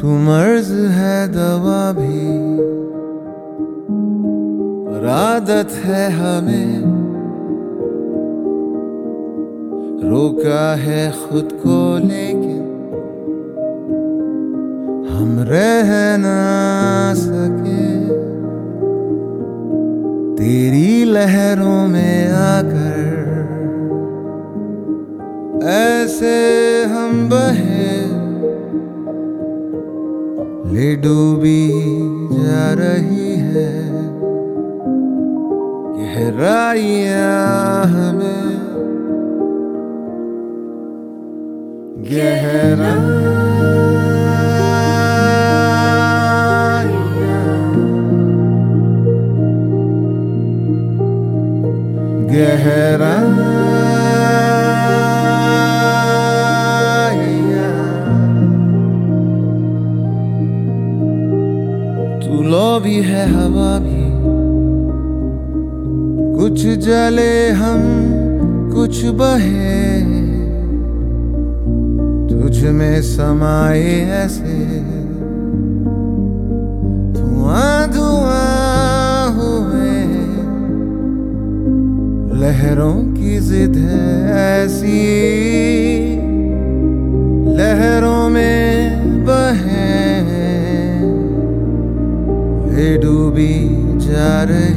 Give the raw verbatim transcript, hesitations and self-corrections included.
तू मर्ज है दवा भी, पर आदत है हमें, रोका है खुद को लेकिन हम रह ना सके। तेरी लहरों में आकर ऐसे हम बहे, ले डूबी जा रही है गहराइयां हमें, गहराइयां गहराइयां। तू लो भी है हवा भी, कुछ जले हम कुछ बहे, तुझ में समाए ऐसे धुआं धुआं हुए। लहरों की जिद है ऐसी, लहरों में बहे, ले डूबी जा रही